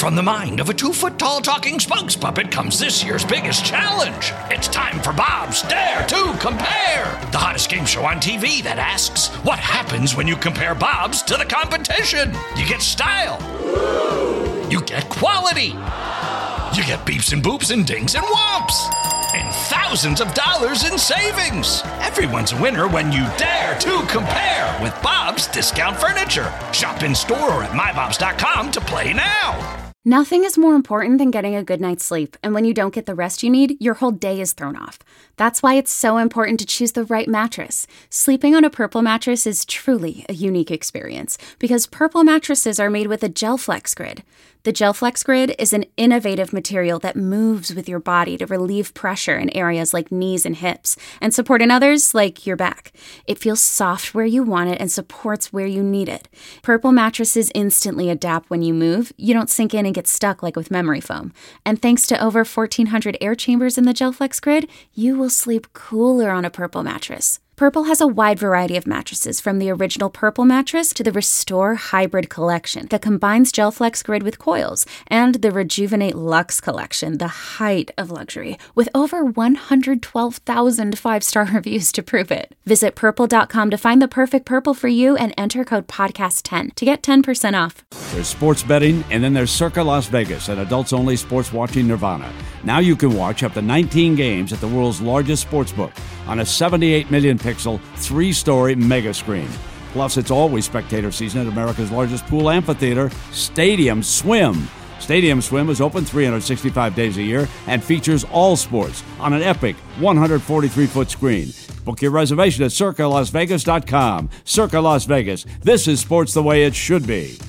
from the mind of a 2-foot-tall talking spokes puppet comes this year's biggest challenge. It's time for Bob's Dare to Compare, the hottest game show on TV that asks, what happens when you compare Bob's to the competition? You get style. You get quality. You get beeps and boops and dings and whomps. And thousands of dollars in savings. Everyone's a winner when you dare to compare with Bob's Discount Furniture. Shop in store or at mybobs.com to play now. Nothing is more important than getting a good night's sleep, and when you don't get the rest you need, your whole day is thrown off. That's why it's so important to choose the right mattress. Sleeping on a Purple mattress is truly a unique experience, because Purple mattresses are made with a GelFlex Grid. The GelFlex Grid is an innovative material that moves with your body to relieve pressure in areas like knees and hips, and support in others like your back. It feels soft where you want it and supports where you need it. Purple mattresses instantly adapt when you move. You don't sink in and get stuck like with memory foam. And thanks to over 1,400 air chambers in the GelFlex Grid, you will sleep cooler on a Purple mattress. Purple has a wide variety of mattresses, from the original Purple mattress to the Restore Hybrid collection that combines GelFlex Grid with coils, and the Rejuvenate Luxe collection, the height of luxury, with over 112,000 five-star reviews to prove it. Visit purple.com to find the perfect Purple for you and enter code podcast10 to get 10% off. There's sports betting, and then there's Circa Las Vegas, an adults-only sports watching nirvana. Now you can watch up to 19 games at the world's largest sportsbook on a 78 million pixel, 3-story mega screen. Plus, it's always spectator season at America's largest pool amphitheater, Stadium Swim. Stadium Swim is open 365 days a year and features all sports on an epic 143-foot screen. Book your reservation at CircaLasVegas.com. Circa Las Vegas. This is sports the way it should be.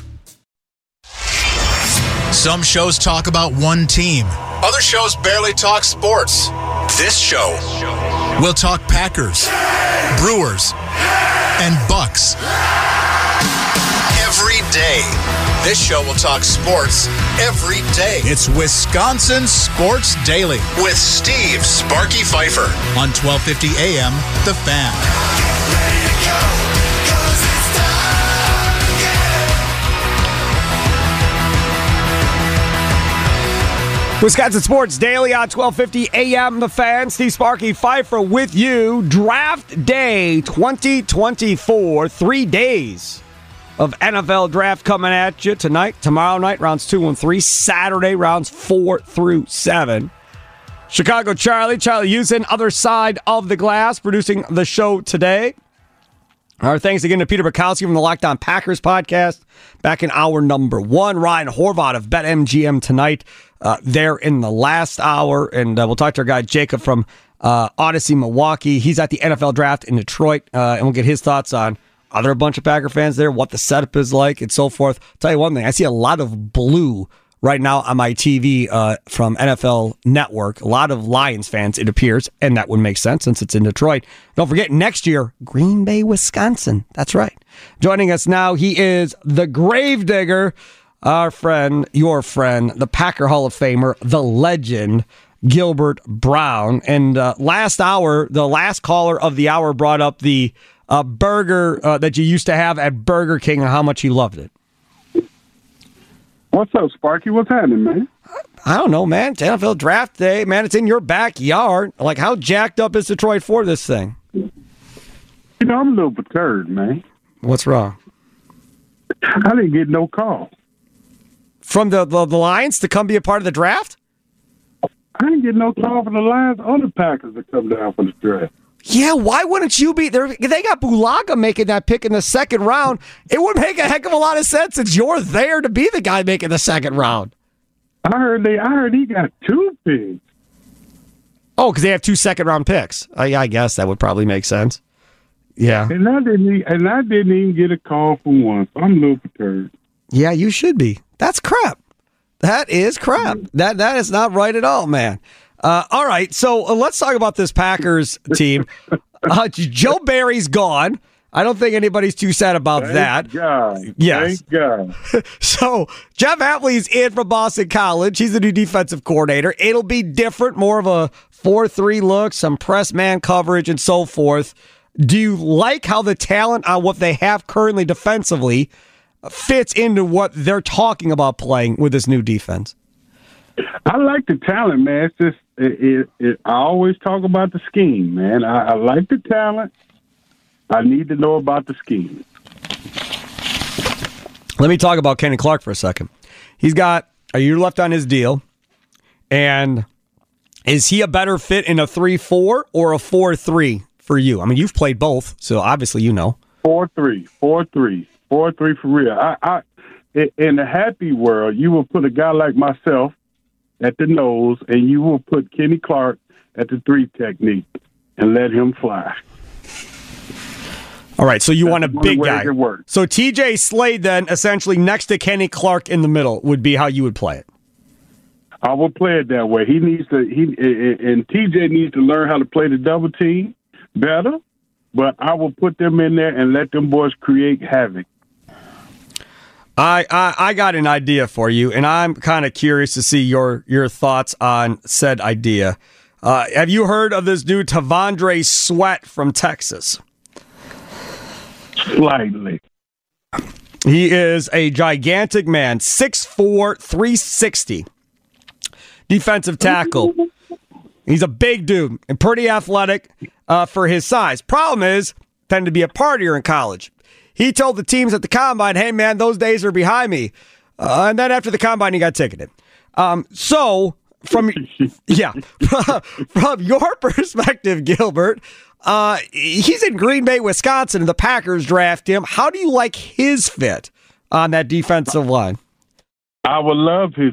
Some shows talk about one team. Other shows barely talk sports. This show will talk Packers, Brewers, and Bucks. Every day. This show will talk sports every day. It's Wisconsin Sports Daily with Steve Sparky Pfeiffer on 1250 AM, The Fan. Wisconsin Sports Daily on 1250 AM, The Fan. Steve Sparky Pfeiffer with you. Draft Day 2024. 3 days of NFL draft coming at you tonight. Tomorrow night, rounds 2 and 3. Saturday, rounds 4 through 7. Chicago Charlie Houston, other side of the glass, producing the show today. Our thanks again to Peter Bukowski from the Locked On Packers podcast. Back in hour number 1. Ryan Horvath of BetMGM tonight. There in the last hour, and we'll talk to our guy Jacob from Odyssey Milwaukee. He's at the NFL draft in Detroit, and we'll get his thoughts on, are there a bunch of Packer fans there, what the setup is like, and so forth. I'll tell you one thing, I see a lot of blue right now on my TV from NFL Network. A lot of Lions fans, it appears, and that would make sense since it's in Detroit. Don't forget, next year, Green Bay, Wisconsin. That's right. Joining us now, he is the Gravedigger, our friend, your friend, the Packer Hall of Famer, the legend, Gilbert Brown. And last hour, the last caller of the hour brought up the burger that you used to have at Burger King and how much he loved it. What's up, Sparky? What's happening, man? I don't know, man. It's NFL Draft Day. Man, it's in your backyard. Like, how jacked up is Detroit for this thing? You know, I'm a little perturbed, man. What's wrong? I didn't get no call. From the Lions to come be a part of the draft? I didn't get no call from the Lions or the Packers to come down for the draft. Yeah, why wouldn't you be there? They got Bulaga making that pick in the second round. It would make a heck of a lot of sense since you're there to be the guy making the second round. I heard he got 2 picks. Oh, because they have 2 second-round picks. I guess that would probably make sense. Yeah. And I didn't even get a call from one, so I'm a little perturbed. Yeah, you should be. That's crap. That is crap. That is not right at all, man. All right, so let's talk about this Packers team. Joe Barry's gone. I don't think anybody's too sad about that. God. Yes. Thank God. So Jeff Apley's in from Boston College. He's the new defensive coordinator. It'll be different, more of a 4-3 look, some press man coverage and so forth. Do you like how the talent on what they have currently defensively fits into what they're talking about playing with this new defense? I like the talent, man. It's just I always talk about the scheme, man. I like the talent. I need to know about the scheme. Let me talk about Kenny Clark for a second. He's got a year left on his deal, and is he a better fit in a 3-4 or a 4-3 for you? I mean, you've played both, so obviously you know. 4-3 for real. I in a happy world, you will put a guy like myself at the nose, and you will put Kenny Clark at the 3 technique and let him fly. All right, so you want a big guy. Work. So TJ Slade then, essentially next to Kenny Clark in the middle, would be how you would play it. I will play it that way. He needs to. And TJ needs to learn how to play the double team better. But I will put them in there and let them boys create havoc. I got an idea for you, and I'm kind of curious to see your thoughts on said idea. Have you heard of this dude T'Vondre Sweat from Texas? Slightly. He is a gigantic man, 6'4", 360. Defensive tackle. He's a big dude and pretty athletic for his size. Problem is, tended to be a partier in college. He told the teams at the Combine, hey, man, those days are behind me. And then after the Combine, he got ticketed. So, from your perspective, Gilbert, he's in Green Bay, Wisconsin, and the Packers draft him. How do you like his fit on that defensive line? I would love his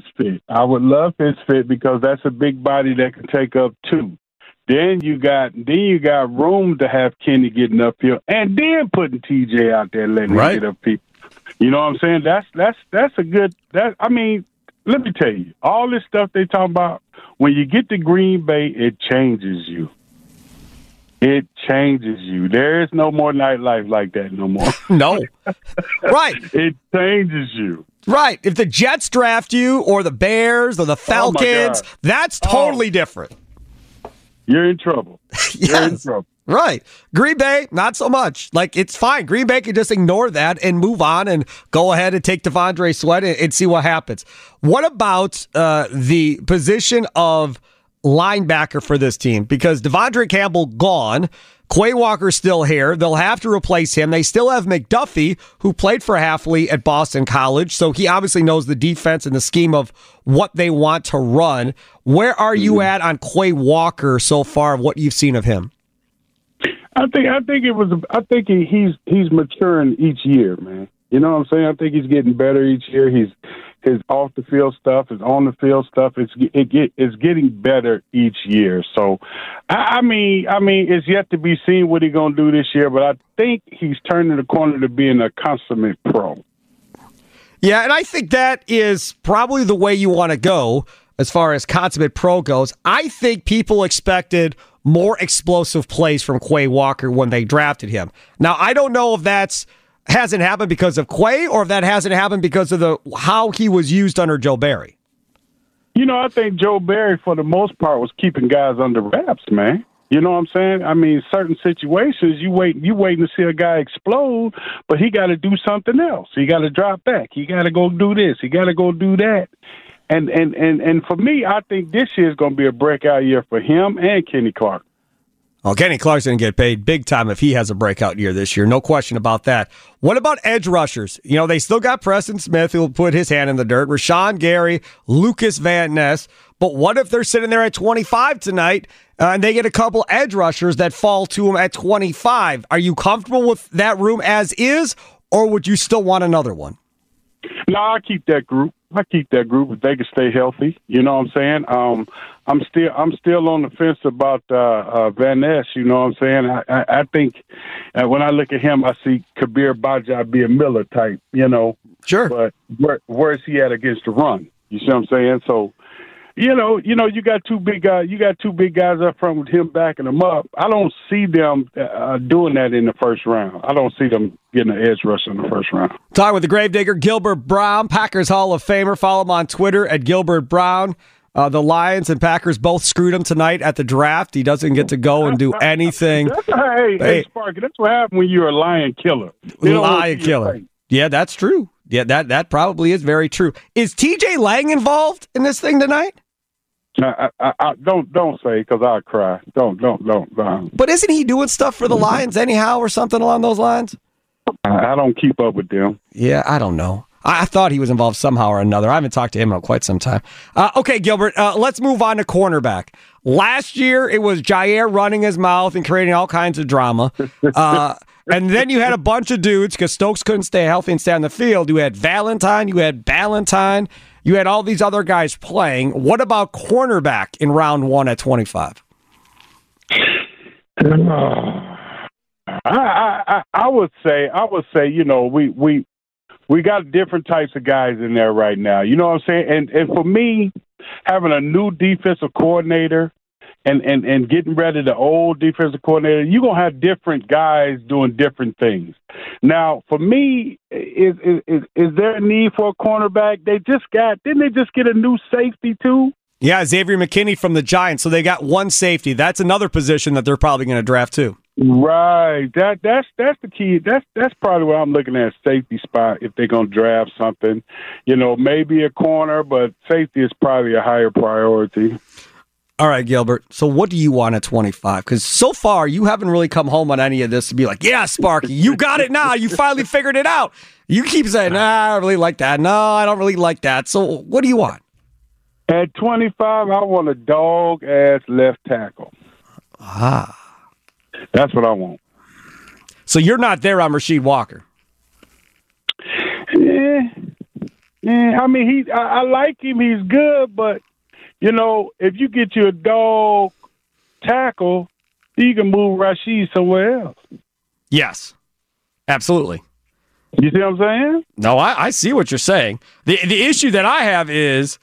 fit because that's a big body that can take up 2. Then you got room to have Kenny getting uphill, and then putting TJ out there and letting him get uphill. You know what I'm saying? That's a good. I mean, let me tell you, all this stuff they talking about. When you get to Green Bay, it changes you. It changes you. There is no more nightlife like that no more. No, right? It changes you. Right. If the Jets draft you, or the Bears, or the Falcons, that's totally different. You're in trouble. Yes. You're in trouble. Right. Green Bay, not so much. Like, it's fine. Green Bay can just ignore that and move on and go ahead and take T'Vondre Sweat and see what happens. What about the position of linebacker for this team? Because Devondre Campbell gone. Quay Walker's still here. They'll have to replace him. They still have McDuffie, who played for Hafley at Boston College, so he obviously knows the defense and the scheme of what they want to run. Where are you at on Quay Walker so far, of what you've seen of him? I think he's maturing each year, man. You know what I'm saying? I think he's getting better each year. His off the field stuff, his on the field stuff, it's getting better each year. So, I mean, it's yet to be seen what he's gonna do this year. But I think he's turning the corner to being a consummate pro. Yeah, and I think that is probably the way you want to go as far as consummate pro goes. I think people expected more explosive plays from Quay Walker when they drafted him. Now, I don't know if that's hasn't happened because of Quay, or if that hasn't happened because of how he was used under Joe Barry. You know, I think Joe Barry, for the most part, was keeping guys under wraps, man. You know what I'm saying? I mean, certain situations, you waiting to see a guy explode, but he got to do something else. He got to drop back. He got to go do this. He got to go do that. And for me, I think this year is going to be a breakout year for him and Kenny Clark. Well, Kenny Clark's going to get paid big time if he has a breakout year this year. No question about that. What about edge rushers? You know, they still got Preston Smith, who'll put his hand in the dirt, Rashawn Gary, Lucas Van Ness. But what if they're sitting there at 25 tonight and they get a couple edge rushers that fall to them at 25? Are you comfortable with that room as is, or would you still want another one? No, I keep that group if they can stay healthy. You know what I'm saying? I'm still on the fence about Van Ness. You know what I'm saying? I think when I look at him, I see Kabir Bajaj-Miller type. You know, sure. But where is he at against the run? You see what I'm saying? So, you know, you got two big guys. You got two big guys up front with him backing them up. I don't see them doing that in the first round. I don't see them getting an edge rush in the first round. Talking with the Gravedigger, Gilbert Brown, Packers Hall of Famer. Follow him on Twitter at Gilbert Brown. The Lions and Packers both screwed him tonight at the draft. He doesn't get to go and do anything. Hey, Sparky, that's what happens when you're a lion killer. Lion killer. Yeah, that's true. Yeah, that probably is very true. Is TJ Lang involved in this thing tonight? I don't say, because I'll cry. Don't. But isn't he doing stuff for the Lions anyhow or something along those lines? I don't keep up with them. Yeah, I don't know. I thought he was involved somehow or another. I haven't talked to him in quite some time. Okay, Gilbert, let's move on to cornerback. Last year, it was Jair running his mouth and creating all kinds of drama. And then you had a bunch of dudes, because Stokes couldn't stay healthy and stay on the field. You had Valentine, you had Ballantyne, you had all these other guys playing. What about cornerback in round 1 at 25? I would say, we got different types of guys in there right now. You know what I'm saying? And for me, having a new defensive coordinator and getting rid of the old defensive coordinator, you're going to have different guys doing different things. Now, for me, is there a need for a cornerback? Didn't they just get a new safety too? Yeah, Xavier McKinney from the Giants. So they got one safety. That's another position that they're probably going to draft too. Right. That's the key. That's probably what I'm looking at, safety spot, if they're going to draft something. Maybe a corner, but safety is probably a higher priority. All right, Gilbert. So what do you want at 25? Because so far, you haven't really come home on any of this to be like, yeah, Sparky, you got it now. You finally figured it out. You keep saying, nah, I don't really like that. No, I don't really like that. So what do you want? At 25, I want a dog-ass left tackle. Ah. That's what I want. So you're not there on Rasheed Walker? Yeah. I mean, I like him. He's good, but, if you get you a dog tackle, you can move Rasheed somewhere else. Yes, absolutely. You see what I'm saying? No, I see what you're saying. The issue that I have is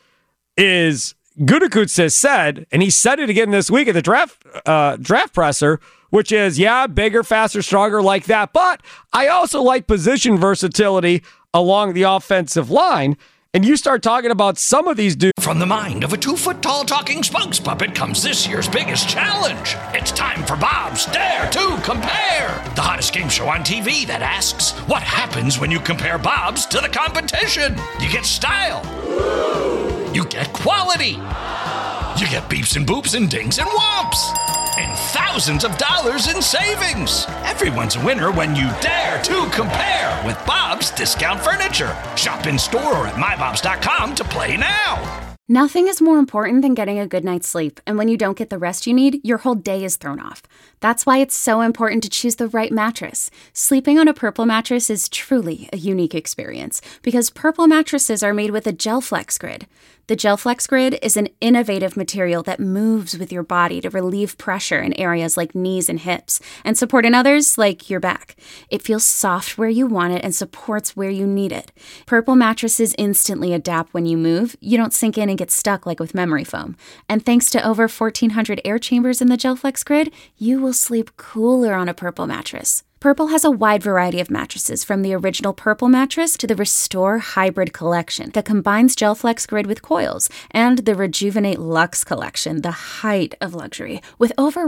Gutekunst has said, and he said it again this week at the draft presser, which is, yeah, bigger, faster, stronger, like that. But I also like position versatility along the offensive line. And you start talking about some of these dudes. From the mind of a 2-foot-tall talking spokes puppet comes this year's biggest challenge. It's time for Bob's Dare to Compare, the hottest game show on TV that asks, what happens when you compare Bob's to the competition? You get style. You get quality. You get beeps and boops and dings and whomps. And thousands of dollars in savings. Everyone's a winner when you dare to compare with Bob's Discount Furniture. Shop in store or at mybobs.com to play now. Nothing is more important than getting a good night's sleep, and when you don't get the rest you need, your whole day is thrown off. That's why it's so important to choose the right mattress. Sleeping on a Purple mattress is truly a unique experience, because Purple mattresses are made with a GelFlex Grid. The GelFlex Grid is an innovative material that moves with your body to relieve pressure in areas like knees and hips, and support in others like your back. It feels soft where you want it and supports where you need it. Purple mattresses instantly adapt when you move. You don't sink in and get stuck like with memory foam. And thanks to over 1,400 air chambers in the GelFlex Grid, you will sleep cooler on a Purple mattress. Purple has a wide variety of mattresses, from the original Purple mattress to the Restore Hybrid collection that combines GelFlex Grid with coils, and the Rejuvenate Luxe collection, the height of luxury, with over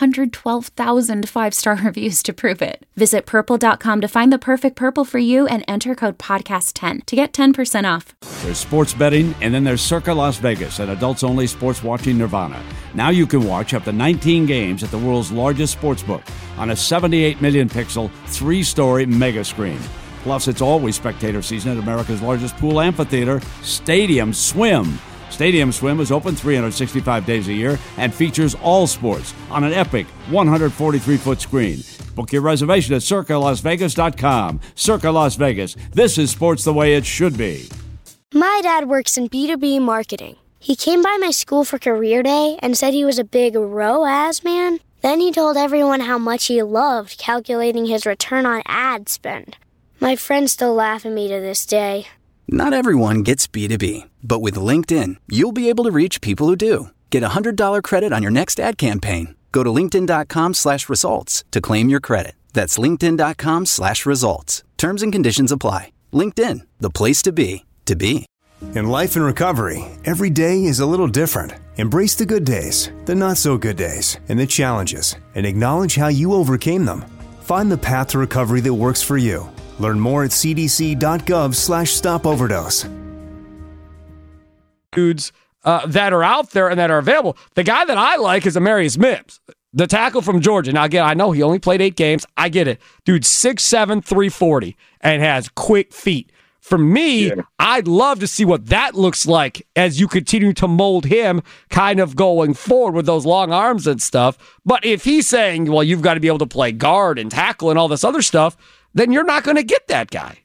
112,000 five-star reviews to prove it. Visit purple.com to find the perfect Purple for you and enter code podcast10 to get 10% off. There's sports betting, and then there's Circa Las Vegas, an adults-only sports watching nirvana. Now you can watch up to 19 games at the world's largest sportsbook on a 78 million pixel, 3-story mega screen. Plus, it's always spectator season at America's largest pool amphitheater, Stadium Swim. Stadium Swim is open 365 days a year and features all sports on an epic 143-foot screen. Book your reservation at CircaLasVegas.com. Circa Las Vegas. This is sports the way it should be. My dad works in B2B marketing. He came by my school for career day and said he was a big ROAS man. Then he told everyone how much he loved calculating his return on ad spend. My friends still laugh at me to this day. Not everyone gets B2B, but with LinkedIn, you'll be able to reach people who do. Get a $100 credit on your next ad campaign. Go to linkedin.com/results to claim your credit. That's linkedin.com/results. Terms and conditions apply. LinkedIn, the place to be, to be. In life and recovery, every day is a little different. Embrace the good days, the not-so-good days, and the challenges, and acknowledge how you overcame them. Find the path to recovery that works for you. Learn more at cdc.gov/stopoverdose. Dudes that are out there and that are available. The guy that I like is Amarius Mims, the tackle from Georgia. Now, again, I know he only played 8 games. I get it. Dude, 6'7", 340, and has quick feet. For me, I'd love to see what that looks like as you continue to mold him kind of going forward with those long arms and stuff. But if he's saying, well, you've got to be able to play guard and tackle and all this other stuff, then you're not going to get that guy.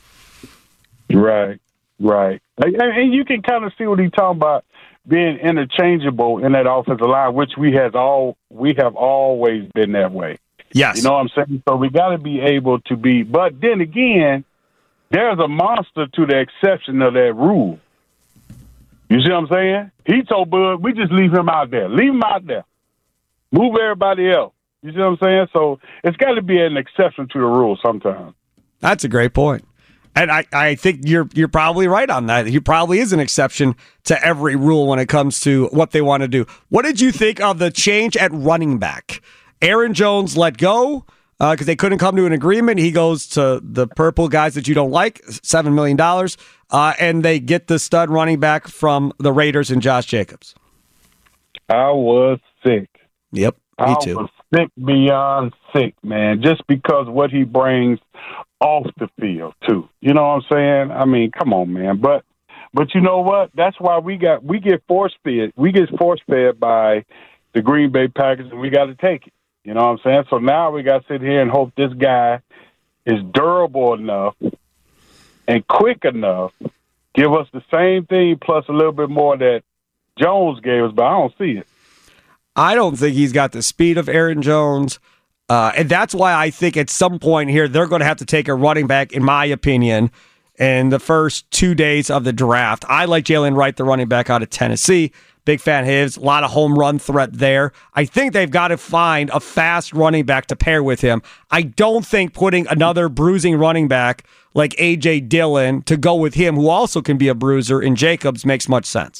Right. And you can kind of see what he's talking about, being interchangeable in that offensive line, which we have always been that way. Yes. You know what I'm saying? So we got to be able to be, but then again, there's a monster to the exception of that rule. You see what I'm saying? He told Bud, we just leave him out there. Leave him out there. Move everybody else. You see what I'm saying? So it's got to be an exception to the rule sometimes. That's a great point. And I think you're probably right on that. He probably is an exception to every rule when it comes to what they want to do. What did you think of the change at running back? Aaron Jones let go because they couldn't come to an agreement. He goes to the purple guys that you don't like, $7 million, and they get the stud running back from the Raiders and Josh Jacobs. I was sick. Yep, me too. I was sick beyond sick, man, just because what he brings off the field, too. You know what I'm saying? I mean, come on, man. But you know what? That's why we get force-fed. We get force-fed by the Green Bay Packers, and we got to take it. You know what I'm saying? So now we got to sit here and hope this guy is durable enough and quick enough, give us the same thing plus a little bit more that Jones gave us, but I don't see it. I don't think he's got the speed of Aaron Jones, and that's why I think at some point here they're going to have to take a running back, in my opinion, in the first 2 days of the draft. I like Jalen Wright, the running back out of Tennessee. Big fan of his. A lot of home run threat there. I think they've got to find a fast running back to pair with him. I don't think putting another bruising running back like A.J. Dillon to go with him, who also can be a bruiser, in Jacobs, makes much sense.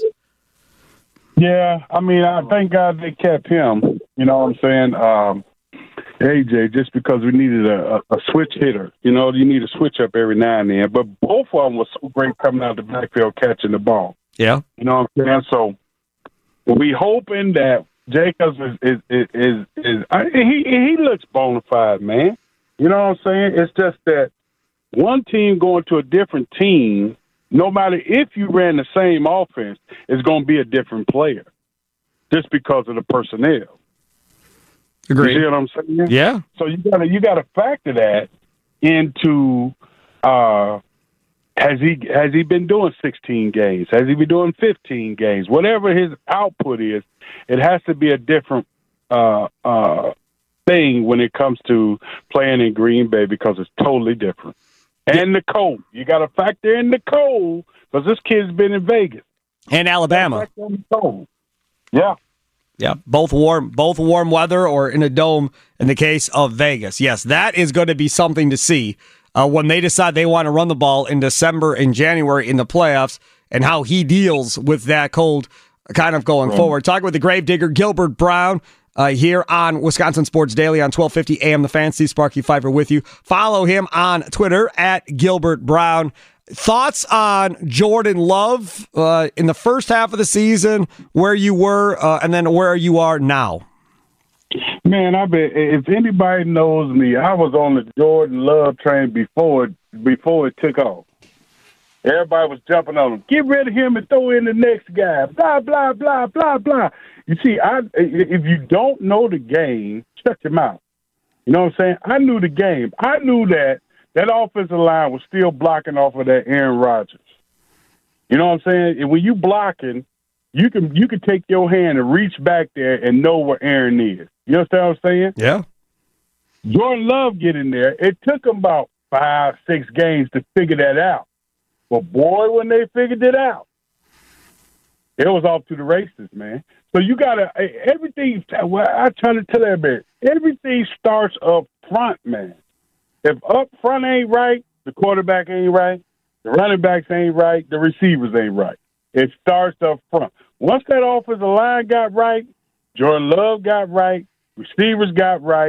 Yeah, I mean, I thank God they kept him. You know what I'm saying? AJ, just because we needed a switch hitter. You know, you need a switch up every now and then. But both of them were so great coming out of the backfield catching the ball. Yeah. You know what I'm saying? So we hoping that Jacobs he looks bona fide, man. You know what I'm saying? It's just that one team going to a different team, no matter if you ran the same offense, is going to be a different player just because of the personnel. Agreed. You see what I'm saying? Yeah. So you gotta factor that into has he been doing 16 games? Has he been doing 15 games? Whatever his output is, it has to be a different thing when it comes to playing in Green Bay because it's totally different. And the cold. You got to factor in the cold because this kid's been in Vegas. And Alabama. Yeah. Yeah, both warm weather or in a dome in the case of Vegas. Yes, that is going to be something to see when they decide they want to run the ball in December and January in the playoffs and how he deals with that cold kind of going forward. Talking with the Gravedigger, Gilbert Brown, here on Wisconsin Sports Daily on 1250 AM The Fan. Steve Sparky Pfeiffer with you. Follow him on Twitter at Gilbert Brown. Thoughts on Jordan Love in the first half of the season, where you were, and then where you are now? Man, I bet if anybody knows me, I was on the Jordan Love train before it took off. Everybody was jumping on him. Get rid of him and throw in the next guy. Blah, blah, blah, blah, blah. You see, if you don't know the game, shut your mouth. You know what I'm saying? I knew the game. I knew that offensive line was still blocking off of that Aaron Rodgers. You know what I'm saying? And when you blocking, you can take your hand and reach back there and know where Aaron is. You understand what I'm saying? Yeah. Jordan Love get in there. It took him about 5-6 games to figure that out. But boy, when they figured it out, it was off to the races, man. So you gotta everything. Well, I try to tell everybody, everything starts up front, man. If up front ain't right, the quarterback ain't right, the running backs ain't right, the receivers ain't right. It starts up front. Once that offensive line got right, Jordan Love got right, receivers got right,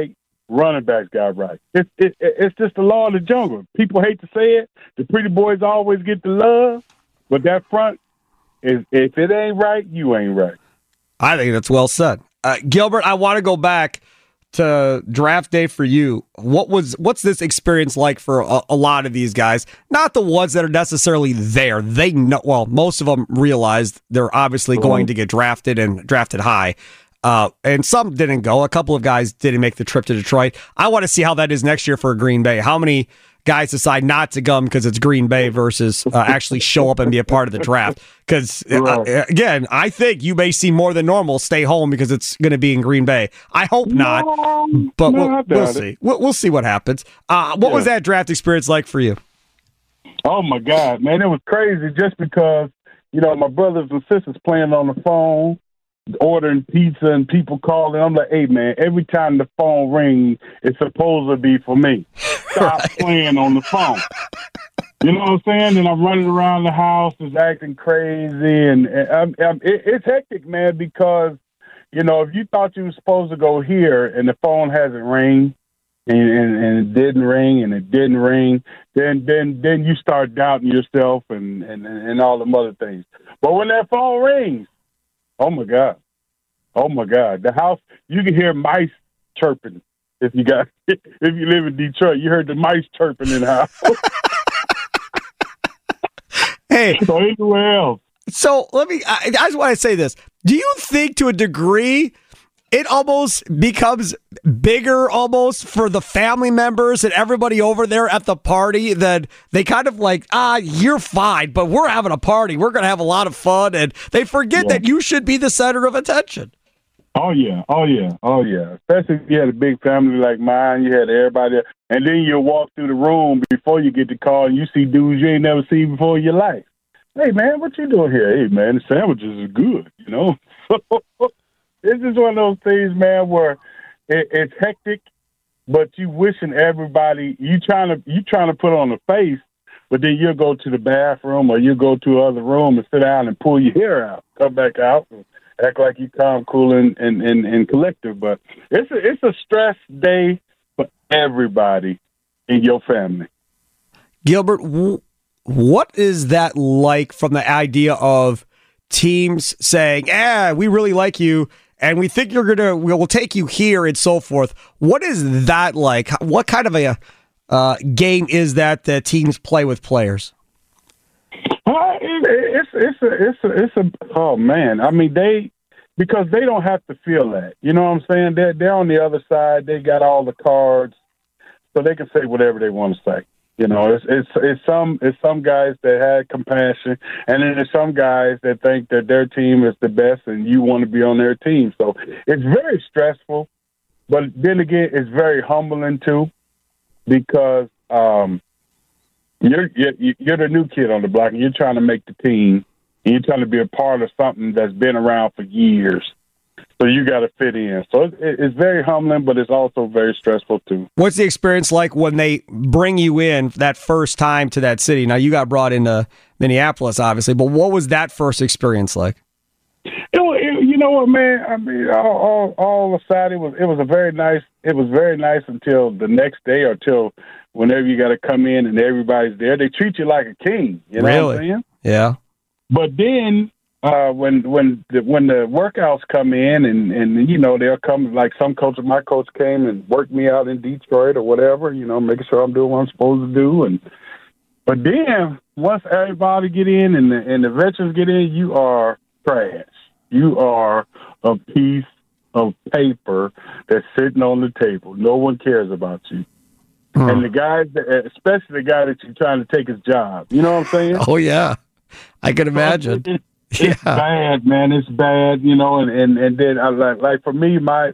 running backs got right. It's just the law of the jungle. People hate to say it. The pretty boys always get the love, but that front, if it ain't right, you ain't right. I think that's well said. Gilbert, I want to go back to draft day for you. What's this experience like for a lot of these guys? Not the ones that are necessarily there. They know, well, most of them realized they're obviously going to get drafted and drafted high. And some didn't go. A couple of guys didn't make the trip to Detroit. I want to see how that is next year for Green Bay. How many guys decide not to come because it's Green Bay versus actually show up and be a part of the draft? Because, again, I think you may see more than normal stay home because it's going to be in Green Bay. I hope not, but we'll see. We'll see what happens. What was that draft experience like for you? Oh, my God, man. It was crazy just because, my brothers and sisters playing on the phone, ordering pizza and people calling. I'm like, hey, man, every time the phone rings, it's supposed to be for me. Stop playing on the phone. You know what I'm saying? And I'm running around the house, just acting crazy. And it's hectic, man, because, if you thought you were supposed to go here and the phone hasn't rang and it didn't ring and it didn't ring, then you start doubting yourself and all them other things. But when that phone rings, oh my God. The house, you can hear mice chirping if you live in Detroit. You heard the mice chirping in the house. Hey. So anywhere else. So I just want to say this. Do you think to a degree it almost becomes bigger almost for the family members and everybody over there at the party that they kind of like, you're fine, but we're having a party. We're going to have a lot of fun. And they forget that you should be the center of attention. Oh, yeah. Especially if you had a big family like mine, you had everybody. And then you walk through the room before you get the call and you see dudes you ain't never seen before in your life. Hey, man, what you doing here? Hey, man, the sandwiches are good, So this is one of those things, man, where it's hectic, but you wishing everybody, you trying to put on a face, but then you'll go to the bathroom or you'll go to another room and sit down and pull your hair out, come back out and act like you calm, cool, and collective. But it's a stress day for everybody in your family. Gilbert, what is that like from the idea of teams saying, we really like you, and we think we'll take you here and so forth? What is that like? What kind of a game is that teams play with players? Oh man. I mean, because they don't have to feel that. You know what I'm saying? They're on the other side. They got all the cards, so they can say whatever they want to say. It's some guys that had compassion, and then there's some guys that think that their team is the best, and you want to be on their team. So it's very stressful, but then again, it's very humbling too, because you're the new kid on the block, and you're trying to make the team, and you're trying to be a part of something that's been around for years. So you got to fit in. So it's very humbling, but it's also very stressful too. What's the experience like when they bring you in that first time to that city? Now, you got brought into Minneapolis, obviously, but what was that first experience like? You know what, man? I mean, all aside, it was very nice. It was very nice until the next day or till whenever you got to come in and everybody's there. They treat you like a king. You know what I'm saying? Yeah. But then when the workouts come in and they'll come, like my coach came and worked me out in Detroit or whatever, making sure I'm doing what I'm supposed to do. But then once everybody get in and the veterans get in, you are trash. You are a piece of paper that's sitting on the table. No one cares about you. And the guys, especially the guy that you're trying to take his job, you know what I'm saying? Oh yeah, I can imagine. It's bad, man. It's bad, and then like for me, my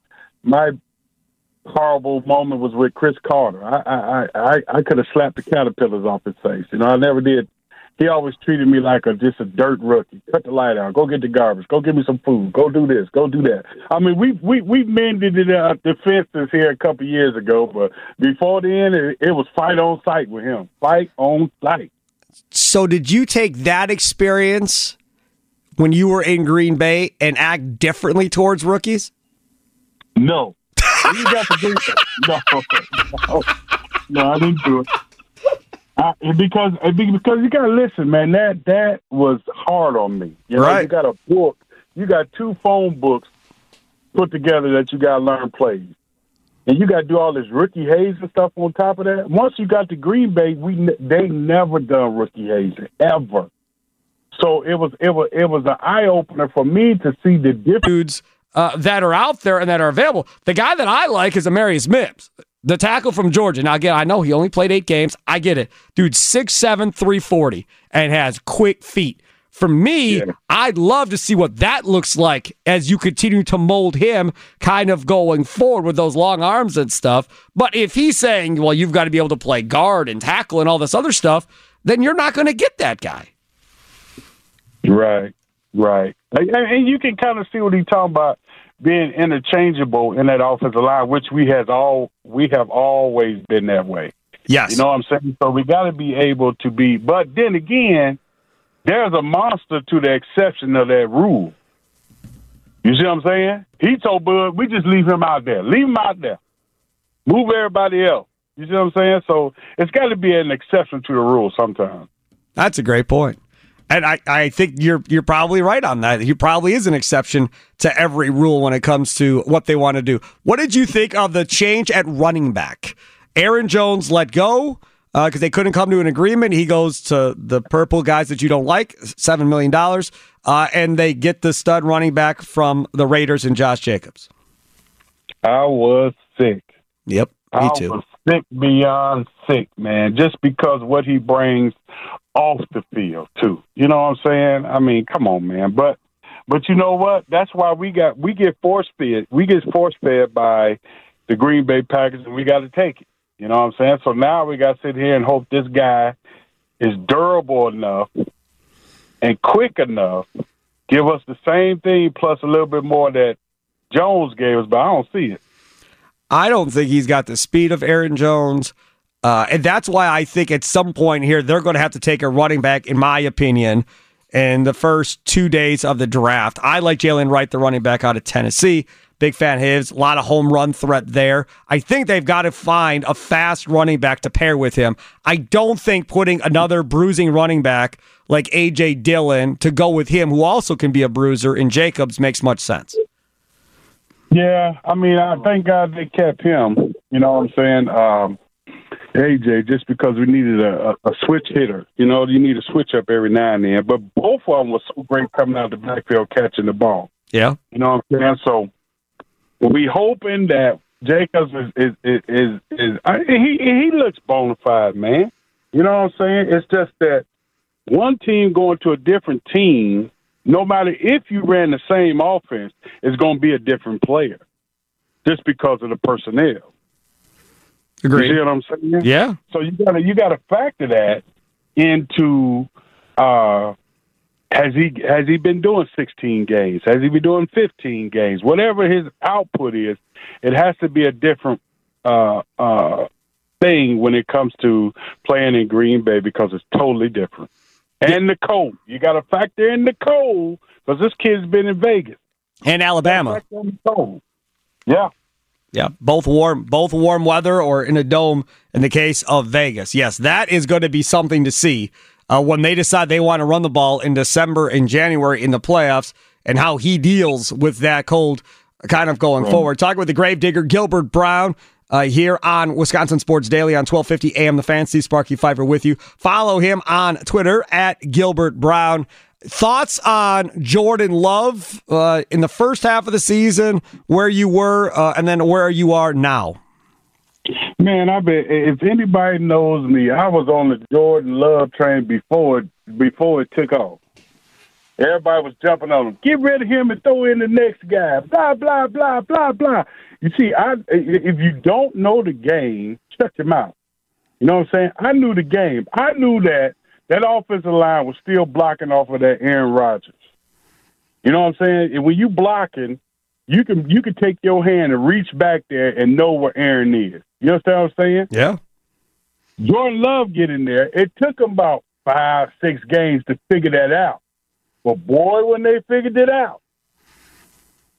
horrible moment was with Chris Carter. I could have slapped the caterpillars off his face. I never did. He always treated me like just a dirt rookie. Cut the light out. Go get the garbage. Go get me some food. Go do this. Go do that. I mean, we mended the fences here a couple of years ago, but before then, it was fight on sight with him. Fight on sight. So did you take that experience when you were in Green Bay and act differently towards rookies? No. You got the Green Bay. No, I didn't do it. Because you gotta listen, man. That was hard on me. You know, right. You got a book. You got 2 phone books put together that you gotta learn plays, and you gotta do all this rookie hazing stuff on top of that. Once you got to Green Bay, they never done rookie hazing ever. So it was an eye opener for me to see the difference. That are out there and that are available. The guy that I like is Amarius Mims, the tackle from Georgia. Now, again, I know he only played 8 games. I get it. Dude, 6'7", 340, and has quick feet. For me, I'd love to see what that looks like as you continue to mold him kind of going forward with those long arms and stuff. But if he's saying, well, you've got to be able to play guard and tackle and all this other stuff, then you're not going to get that guy. Right. And you can kind of see what he's talking about, being interchangeable in that offensive line, which we have always been that way. Yes. You know what I'm saying? So we got to be able to be. But then again, there's a monster to the exception of that rule. You see what I'm saying? He told Bud, we just leave him out there. Leave him out there. Move everybody else. You see what I'm saying? So it's got to be an exception to the rule sometimes. That's a great point. And I think you're probably right on that. He probably is an exception to every rule when it comes to what they want to do. What did you think of the change at running back? Aaron Jones let go because they couldn't come to an agreement. He goes to the purple guys that you don't like, $7 million, and they get the stud running back from the Raiders and Josh Jacobs. I was sick. Yep, me too. I was sick beyond sick, man, just because what he brings off the field, too. You know what I'm saying? I mean, come on, man. But you know what? That's why we get force-fed. We get force-fed by the Green Bay Packers, and we got to take it. You know what I'm saying? So now we got to sit here and hope this guy is durable enough and quick enough, give us the same thing plus a little bit more that Jones gave us, but I don't see it. I don't think he's got the speed of Aaron Jones. And that's why I think at some point here, they're going to have to take a running back, in my opinion, in the first 2 days of the draft. I like Jalen Wright, the running back out of Tennessee. Big fan of his. A lot of home run threat there. I think they've got to find a fast running back to pair with him. I don't think putting another bruising running back like A.J. Dillon to go with him, who also can be a bruiser, in Jacobs, makes much sense. Yeah, I mean, I thank God they kept him. You know what I'm saying? AJ, just because we needed a switch hitter. You know, you need a switch up every now and then. But both of them were so great coming out of the backfield catching the ball. Yeah. You know what I'm saying? So we hoping that Jacobs he looks bona fide, man. You know what I'm saying? It's just that one team going to a different team, no matter if you ran the same offense, is going to be a different player just because of the personnel. Agreed. You see what I'm saying? Yeah. So you gotta factor that into has he been doing 16 games? Has he been doing 15 games? Whatever his output is, it has to be a different thing when it comes to playing in Green Bay because it's totally different. And the cold. You got to factor in the cold because this kid's been in Vegas. And Alabama. Yeah. Yeah, both warm weather or in a dome in the case of Vegas. Yes, that is going to be something to see when they decide they want to run the ball in December and January in the playoffs and how he deals with that cold kind of going forward. Talking with the Gravedigger, Gilbert Brown, here on Wisconsin Sports Daily on 1250 AM The Fan. Steve Sparky Pfeiffer with you. Follow him on Twitter at Gilbert Brown. Thoughts on Jordan Love in the first half of the season, where you were, and then where you are now? Man, I bet if anybody knows me, I was on the Jordan Love train before it took off. Everybody was jumping on him. Get rid of him and throw in the next guy. Blah, blah, blah, blah, blah. You see, if you don't know the game, shut your mouth. You know what I'm saying? I knew the game. I knew that offensive line was still blocking off of that Aaron Rodgers. You know what I'm saying? And when you blocking, you can take your hand and reach back there and know where Aaron is. You understand what I'm saying? Yeah. Jordan Love get in there. It took him about 5-6 games to figure that out. But boy, when they figured it out,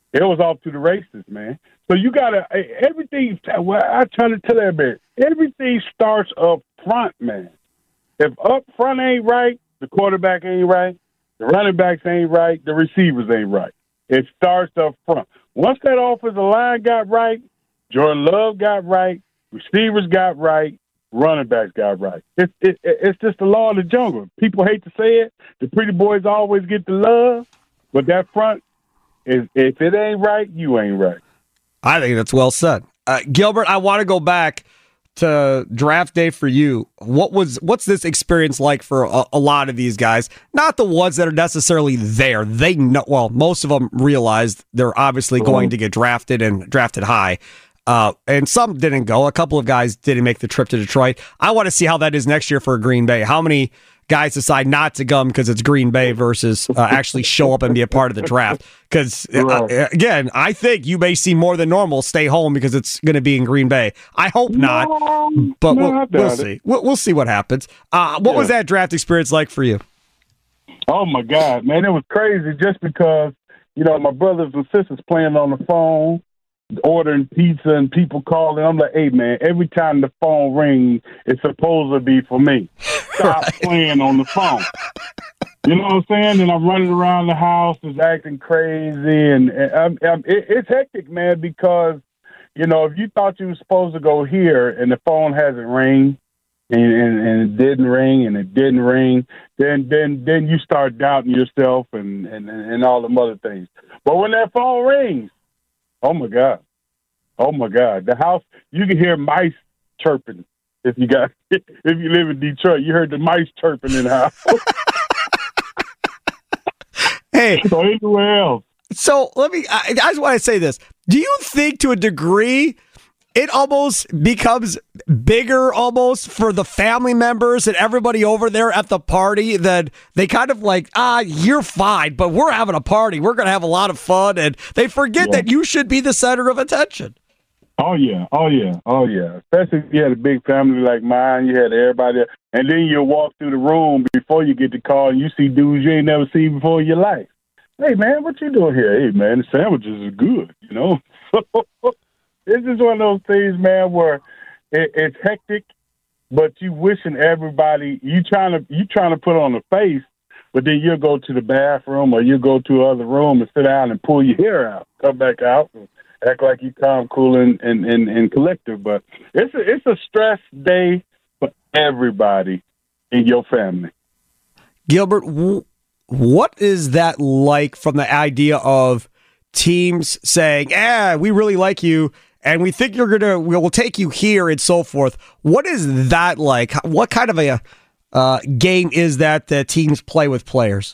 It was off to the races, man. So you gotta everything. Well, I try to tell everybody, everything starts up front, man. If up front ain't right, the quarterback ain't right, the running backs ain't right, the receivers ain't right. It starts up front. Once that offensive line got right, Jordan Love got right, receivers got right, running backs got right. It's just the law of the jungle. People hate to say it. The pretty boys always get the love, but that front, if it ain't right, you ain't right. I think that's well said. Gilbert, I want to go back to draft day for you. What's this experience like for a lot of these guys? Not the ones that are necessarily there. They know, well, most of them realized they're obviously going to get drafted and drafted high. And some didn't go. A couple of guys didn't make the trip to Detroit. I want to see how that is next year for Green Bay. How many guys decide not to come because it's Green Bay versus actually show up and be a part of the draft? Because, again, I think you may see more than normal stay home because it's going to be in Green Bay. I hope not, but we'll see. We'll see what happens. What was that draft experience like for you? Oh, my God, man. It was crazy just because, my brothers and sisters playing on the phone, ordering pizza and people calling. I'm like, hey, man, every time the phone rings, it's supposed to be for me. Stop playing on the phone. You know what I'm saying? And I'm running around the house, just acting crazy. And it's hectic, man, because, if you thought you were supposed to go here and the phone hasn't rang and it didn't ring and it didn't ring, then you start doubting yourself and all them other things. But when that phone rings, oh my God. The house, you can hear mice chirping if you live in Detroit. You heard the mice chirping in the house. Hey. So anywhere else. So I just want to say this. Do you think to a degree it almost becomes bigger almost for the family members and everybody over there at the party that they kind of like, you're fine, but we're having a party. We're going to have a lot of fun. And they forget that you should be the center of attention. Oh, yeah. Especially if you had a big family like mine, you had everybody. And then you walk through the room before you get the call and you see dudes you ain't never seen before in your life. Hey, man, what you doing here? Hey, man, the sandwiches are good, So this is one of those things, man, where it's hectic, but you wishing everybody, you trying to put on a face, but then you'll go to the bathroom or you'll go to another room and sit down and pull your hair out, come back out and act like you calm, cool, and collective. But it's a stress day for everybody in your family. Gilbert, what is that like from the idea of teams saying, we really like you, and we think we'll take you here and so forth? What is that like? What kind of a game is that teams play with players?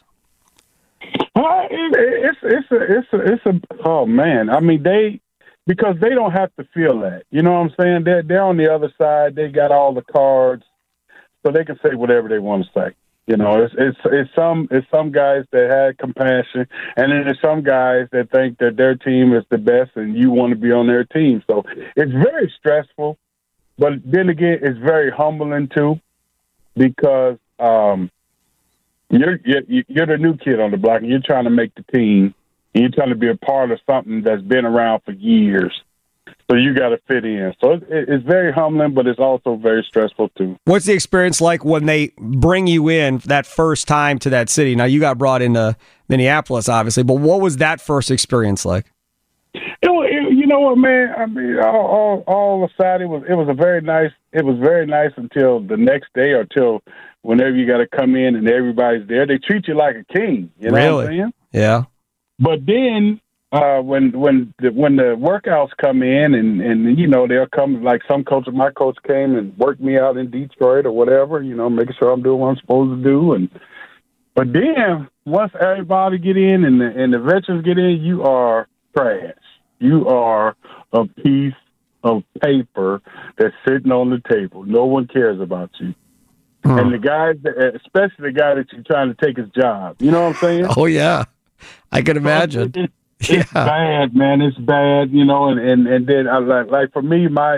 Oh man. I mean, because they don't have to feel that. You know what I'm saying? They're on the other side. They got all the cards, so they can say whatever they want to say. It's some guys that had compassion, and then there's some guys that think that their team is the best and you want to be on their team. So it's very stressful, but then again, it's very humbling too, because you're the new kid on the block and you're trying to make the team and you're trying to be a part of something that's been around for years. So you got to fit in. So it's very humbling, but it's also very stressful too. What's the experience like when they bring you in that first time to that city? Now, you got brought into Minneapolis, obviously, but what was that first experience like? You know what, man? I mean, all aside, it was very nice. It was very nice until the next day or till whenever you got to come in and everybody's there. They treat you like a king. You know what I'm saying? Yeah. But then when the workouts come in and they'll come, like my coach came and worked me out in Detroit or whatever, making sure I'm doing what I'm supposed to do. But then once everybody get in and the veterans get in, you are trash. You are a piece of paper that's sitting on the table. No one cares about you. And the guys, especially the guy that you're trying to take his job, you know what I'm saying? Oh yeah, I can imagine. It's bad, man. It's bad, and then I like for me, my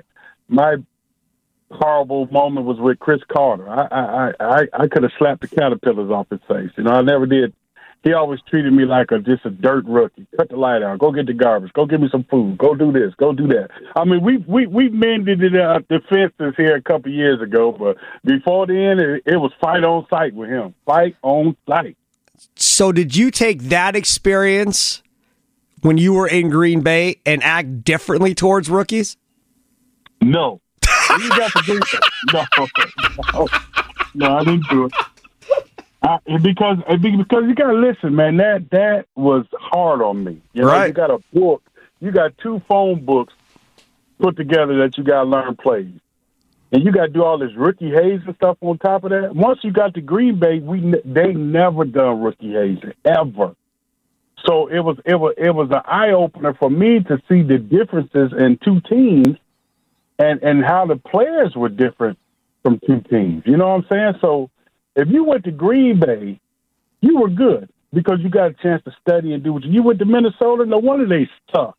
horrible moment was with Chris Carter. I could have slapped the caterpillars off his face. I never did he always treated me like just a dirt rookie. Cut the light out. Go get the garbage. Go get me some food. Go do this. Go do that. I mean, we mended the fences here a couple years ago, but before then, it was fight on sight with him. Fight on sight. So did you take that experience when you were in Green Bay and act differently towards rookies? No. You got to do that. No, I didn't do it. Because you gotta listen, man. That was hard on me. You know, right. You got a book. You got 2 phone books put together that you gotta learn plays, and you gotta do all this rookie hazing stuff on top of that. Once you got to Green Bay, they never done rookie hazing ever. So it was an eye opener for me to see the differences in 2 teams, and how the players were different from 2 teams. You know what I'm saying? So. If you went to Green Bay, you were good because you got a chance to study and do what you went to Minnesota. No wonder they stuck.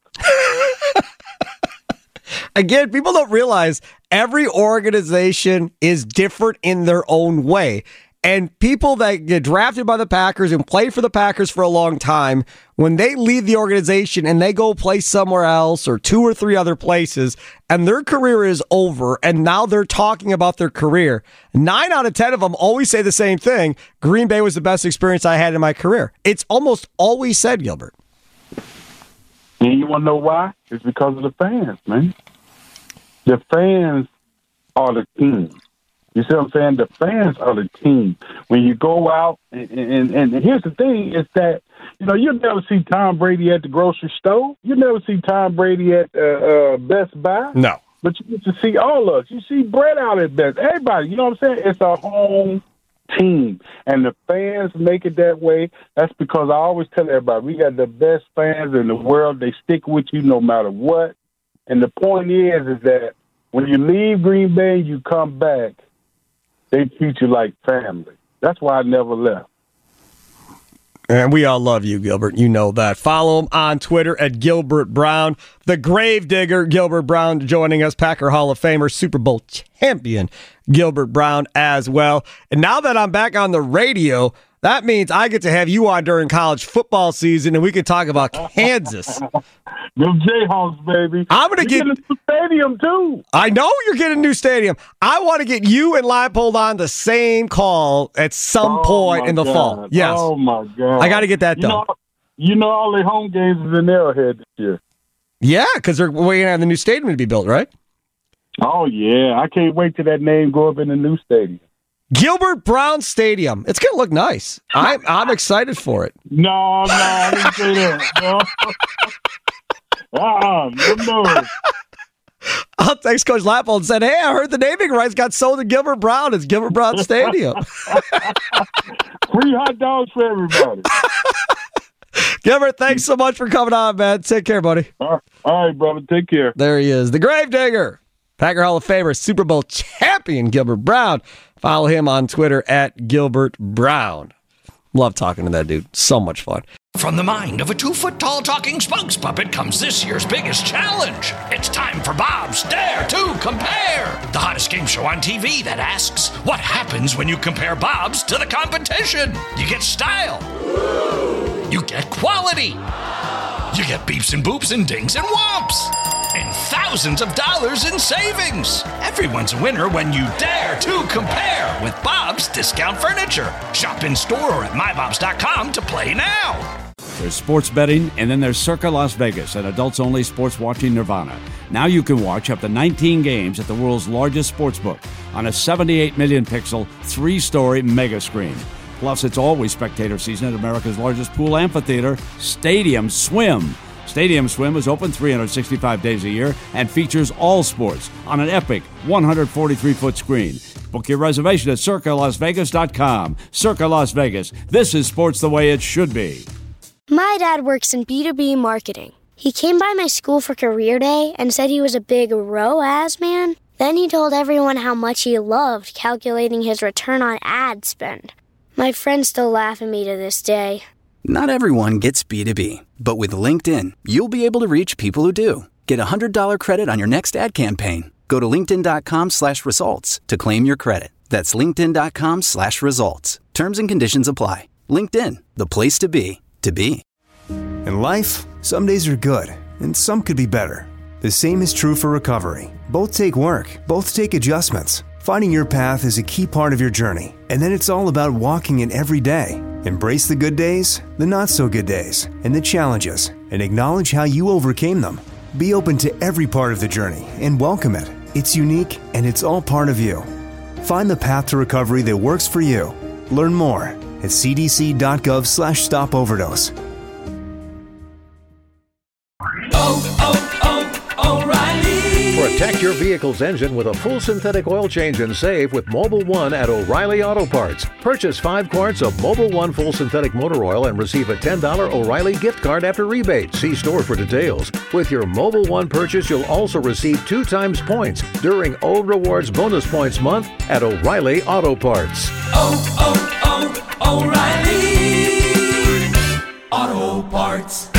Again, people don't realize every organization is different in their own way. And people that get drafted by the Packers and play for the Packers for a long time, when they leave the organization and they go play somewhere else or 2 or 3 other places, and their career is over, and now they're talking about their career, 9 out of 10 of them always say the same thing. Green Bay was the best experience I had in my career. It's almost always said, Gilbert. And you want to know why? It's because of the fans, man. The fans are the team. You see what I'm saying? The fans are the team. When you go out, and here's the thing, is that, you know, you'll never see Tom Brady at the grocery store. You never see Tom Brady at Best Buy. No. But you get to see all of us. You see Brett out at Best. Everybody, you know what I'm saying? It's a home team. And the fans make it that way. That's because I always tell everybody, we got the best fans in the world. They stick with you no matter what. And the point is that when you leave Green Bay, you come back, they treat you like family. That's why I never left. And we all love you, Gilbert. You know that. Follow him on Twitter at Gilbert Brown. The Gravedigger, Gilbert Brown, joining us. Packer Hall of Famer, Super Bowl champion, Gilbert Brown as well. And now that I'm back on the radio, that means I get to have you on during college football season, and we can talk about Kansas. Them Jayhawks, baby. I'm going to get a new stadium, too. I know you're getting a new stadium. I want to get you and Leipold on the same call at some point in the fall. Yes. Oh, my God. I got to get that done. You know all the home games is in Arrowhead this year. Yeah, because they're waiting on the new stadium to be built, right? Oh, yeah. I can't wait till that name go up in the new stadium. Gilbert Brown Stadium. It's going to look nice. I'm excited for it. No, I didn't say that. No. I'll text Coach Leipold and said, hey, I heard the naming rights got sold to Gilbert Brown. It's Gilbert Brown Stadium. Free hot dogs for everybody. Gilbert, thanks so much for coming on, man. Take care, buddy. All right, brother. Take care. There he is. The Gravedigger. Packer Hall of Famer, Super Bowl champion, Gilbert Brown. Follow him on Twitter at Gilbert Brown. Love talking to that dude. So much fun. From the mind of a 2-foot-tall talking spokes puppet comes this year's biggest challenge. It's time for Bob's Dare to Compare, the hottest game show on TV that asks, what happens when you compare Bob's to the competition? You get style. You get quality. You get beeps and boops and dings and whomps. And thousands of dollars in savings. Everyone's a winner when you dare to compare with Bob's Discount Furniture. Shop in store or at mybobs.com to play now. There's sports betting, and then there's Circa Las Vegas, an adults-only sports watching nirvana. Now you can watch up to 19 games at the world's largest sportsbook on a 78 million pixel, 3-story mega screen. Plus, it's always spectator season at America's largest pool amphitheater, Stadium Swim. Stadium Swim is open 365 days a year and features all sports on an epic 143-foot screen. Book your reservation at CircaLasVegas.com. Circa Las Vegas. This is sports the way it should be. My dad works in B2B marketing. He came by my school for career day and said he was a big ROAS man. Then he told everyone how much he loved calculating his return on ad spend. My friends still laugh at me to this day. Not everyone gets B2B, but with LinkedIn, you'll be able to reach people who do. Get a $100 credit on your next ad campaign. Go to linkedin.com/results to claim your credit. That's linkedin.com/results. Terms and conditions apply. LinkedIn, the place to be, to be. In life, some days are good, and some could be better. The same is true for recovery. Both take work, both take adjustments. Finding your path is a key part of your journey, and then it's all about walking it every day. Embrace the good days, the not-so-good days, and the challenges, and acknowledge how you overcame them. Be open to every part of the journey and welcome it. It's unique, and it's all part of you. Find the path to recovery that works for you. Learn more at cdc.gov/stopoverdose. O'Reilly. Protect your vehicle's engine with a full synthetic oil change and save with Mobil 1 at O'Reilly Auto Parts. Purchase 5 quarts of Mobil 1 full synthetic motor oil and receive a $10 O'Reilly gift card after rebate. See store for details. With your Mobil 1 purchase, you'll also receive 2 times points during O Rewards Bonus Points Month at O'Reilly Auto Parts. O'Reilly Auto Parts.